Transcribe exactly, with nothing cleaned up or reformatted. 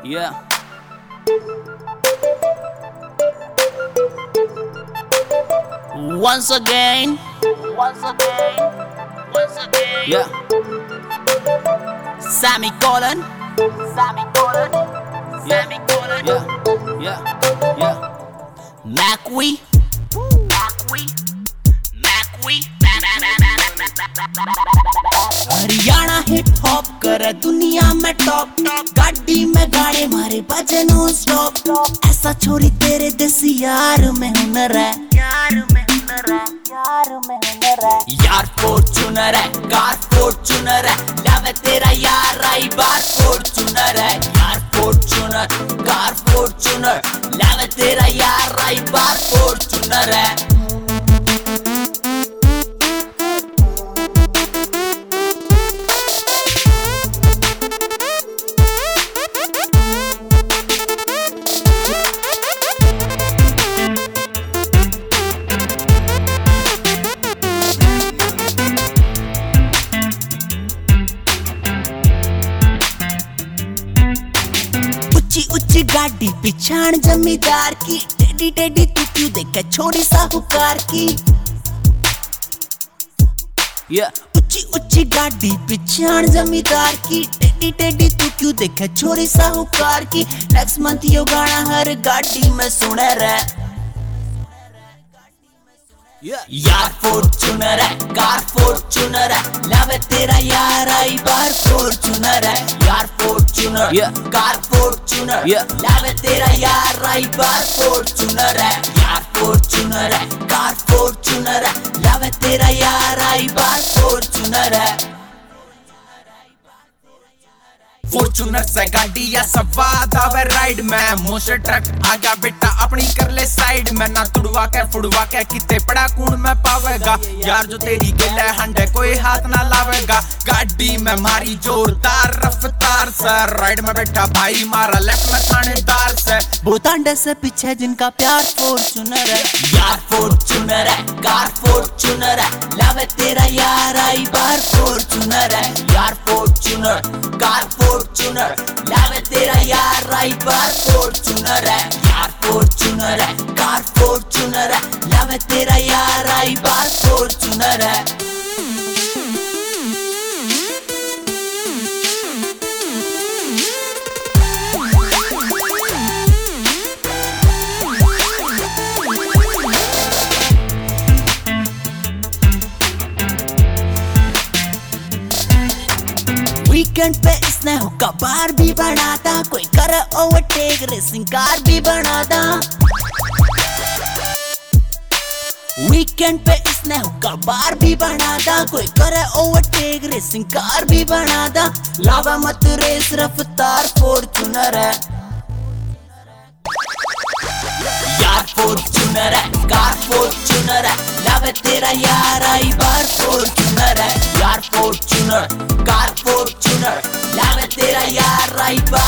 Yeah. Once again, once again, once again. Yeah. Semicolon, semicolon, semicolon. Yeah, yeah, yeah. Macwee, Macwee, Macwee. Haryana hip hop करे दुनिया में top गाड़ी में गाने मारे बजे नो स्टॉप ऐसा छोरी तेरे देसी यार में हुनर है यार में हुनर है यार में हुनर है यार फॉर्च्यूनर है कार फॉर्च्यूनर है लावे तेरा यार आई बार फॉर्च्यूनर है यार फॉर्च्यूनर कार फॉर्च्यूनर लावे तेरा यार आई बार फॉर्च्यूनर है उच्ची गाड़ी पिछाड़ जमींदार की टेडी टेडी तू क्यों देखे छोरी साहूकार की yeah. उच्ची उच्ची गाड़ी पिछाड़ जमींदार की टेडी टेडी तू क्यों देखे छोरी साहूकार की नेक्स्ट मंथ यो गाना हर गाड़ी में सुने रे yeah. यार फॉर्च्यूनर है कार फॉर्च्यूनर है लावे तेरा यार आई बार फॉर्च्यूनर है यार Fortuner yeah. Car Fortuner yeah. लावे तेरा यार आई बार फॉर्च्यूनर है यार फॉर्च्यूनर है कार फॉर्च्यूनर है लावे तेरा यार आई बार फॉर्च्यूनर है फॉर्च्यूनर से गाड़ी या सवाद आवे राइड में मोशे ट्रक आगा बेटा अपनी कर ले साइड में ना तुड़वा के फुड़वा के किते पड़ा कूड़ में पावेगा यार जो तेरी गिले हंडे कोई हाथ ना लावेगा गाड़ी में मारी जोरदार रफ्तार से राइड में बैठा भाई मारा लेफ्ट में थानेदार से भूतांडे से पीछे जिनका प्यार फॉर्च्यूनर है यार फॉर्च्यूनर है कार फॉर्च्यूनर है लावे तेरा यार आई बार फॉर्च्यूनर है यार फॉर्च्यूनर कार फॉर्च्यूनर लावे तेरा यार आई बार फॉर्च्यूनर है यार फॉर्च्यूनर है कार फॉर्च्यूनर है लावे तेरा यार आई बार फॉर्च्यूनर है वीकेंड पे इसने हुक्का बार भी बनाता कोई करे ओवरटेक रेसिंग कार भी बनाता वीकेंड पे इसने हुक्का बार भी बनाता कोई करे ओवरटेक रेसिंग कार भी बनाता लावा मत रेस रफ्तार फॉर्च्यूनर है यार फॉर्च्यूनर है कार फॉर्च्यूनर है लावे तेरा यार आई बार फॉर्च्यूनर है यार फॉर्च्यूनर कार फॉर्च्यूनर लावे तेरा यार आई बार